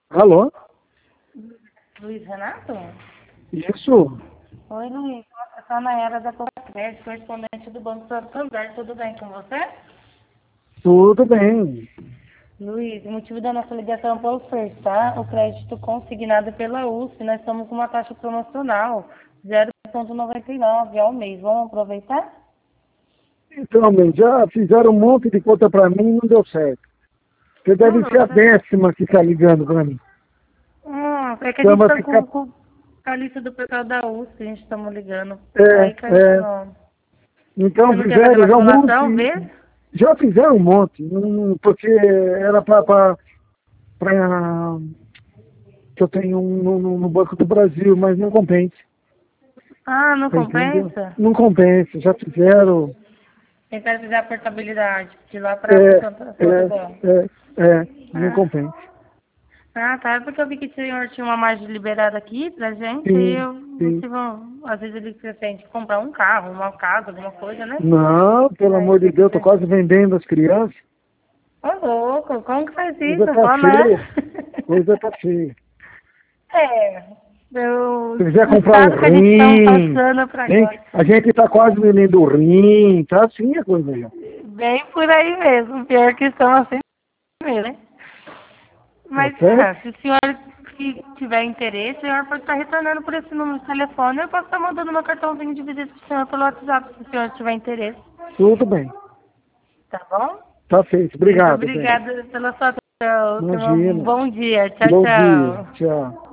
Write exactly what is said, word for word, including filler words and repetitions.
Alô? Luiz Renato? Isso? Oi, Luiz. Eu sou a Nayara da Copacred, correspondente do Banco Santander. Tudo bem com você? Tudo bem. Luiz, o motivo da nossa ligação é para ofertar o crédito consignado pela U S P. Nós estamos com uma taxa promocional zero vírgula noventa e nove ao mês. Vamos aproveitar? Então, bem, já fizeram um monte de conta para mim e não deu certo. Você Não, deve ser a você... décima que está ligando para mim. Hum, é que a Então gente vai está ficar... com, com a lista do pessoal da U S P, a gente estamos ligando. É, Aí caiu seu é. nome. Então Você não quer fazer fizeram uma já um simulação, monte. vê? Já fizeram um monte. hum, Porque era para... que eu tenho um no, no- no Banco do Brasil, mas não compensa. Ah, não Tá entendendo? compensa? Não compensa. Já fizeram... Tentar fazer a portabilidade de lá É, para é, Portugal. é, é. Não Ah. compensa. ah, tá. É porque eu vi que o senhor tinha uma margem liberada aqui pra gente e Sim, eu, sim. tipo, às vezes ele pretende comprar um carro, uma casa, alguma coisa, né? Não, pelo Aí amor de tem que Deus, tô ver. quase vendendo as crianças. Ô, louco, como que faz Coisa isso? tá Fala, feia. né? Coisa tá feia. É, eu, Se quiser o comprar um estado que a gente está rim, passando pra hein? agora. A gente tá quase vendendo o rim, tá assim a coisa já. Bem por aí mesmo, pior que estão assim mesmo, né? Tá Mas, certo? é, se o senhor que tiver interesse, o senhor pode estar retornando por esse número de telefone. Eu posso estar mandando meu cartãozinho de visita para o senhor pelo WhatsApp, se o senhor tiver interesse. Tudo bem. Tá bom? Tá feito. Muito Obrigado, bem. obrigada pela sua atenção. Tenha um Imagina. bom dia. Tchau, Bom dia. tchau. Tchau.